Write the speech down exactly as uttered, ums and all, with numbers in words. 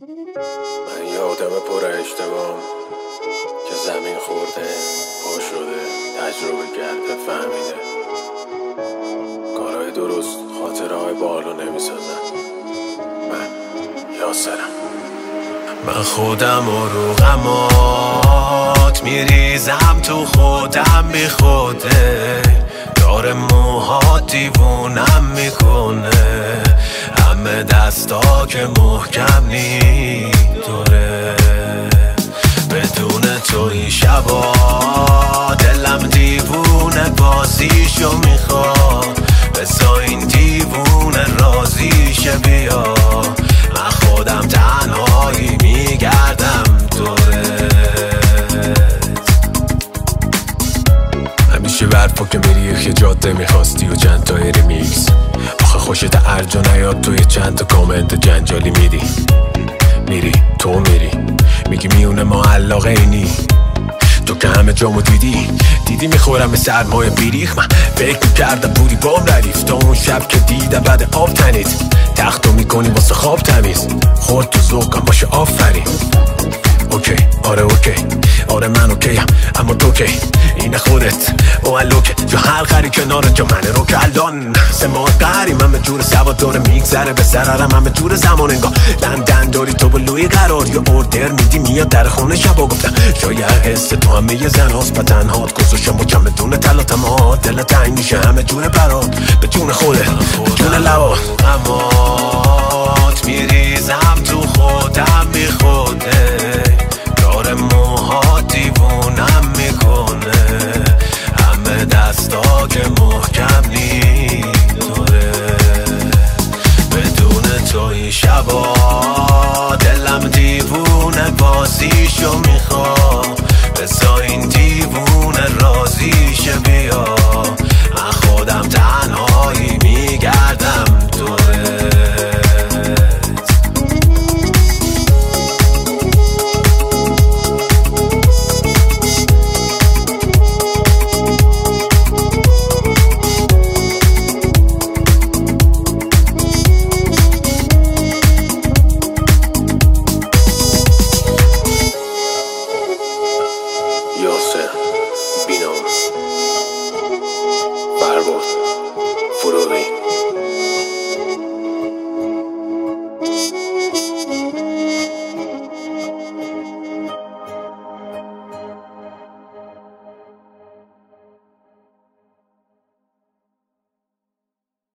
من یه آدم پر اشتباهم که زمین خورده، پا شده، تجربه کرده، فهمیده کارهای درست خاطره های بالو نمیسازن. من یاسرم. من خودم و رو غمات میریزم تو خودم بی خوده، دار موهات دیوونم میکنه، همه دستا که محکم نی دوره. بدون تو این شبا دلم دیوونه بازیشو میخواد، بسا این دیوونه رازیشه بیا. من خودم تنهایی میگردم دوره. همیشه برفا که میری یه جاده میخواستی و چند تا ریمیکس، آخه خوشت ارج و نیاد توی چند تا کامنت جنجالی میدی. میری تو میری میگی میونه ما علاقه اینی، تو که همه جامو دیدی دیدی میخورم به سرمایه بیریخ. من فکر میکردم بودی بام ردیف، تا اون شب که دیدم بعد آب تنید تختو میکنی واسه خواب تمیز، خورد تو ذوقم باشه آفرین. اوکی آره اوکی آره من اوکیم، اما تو کی اینه خودت اوالوکه جو حلقری کنارت جو منه رو کلان سه ماه قهری. من به جور سواد داره میگذره به ضررم، من به جور زمان انگاه لندن داری تو بلوی قرار یا اوردر میدی میاد در خونه شبا. گفتم شاید حس تو همه یه زن هاست و تنهات گذاشم با کم بدون تلاتمات، دل تنگ میشه همه جور برات به جون خوده به جون لبات. امات میریزم تو خودم بی خوده، دار موهات دیوونم میکنه، همه دستا که محکم نی دوره. بدون تو این شبا دلم دیوونه بازیشو میخواد،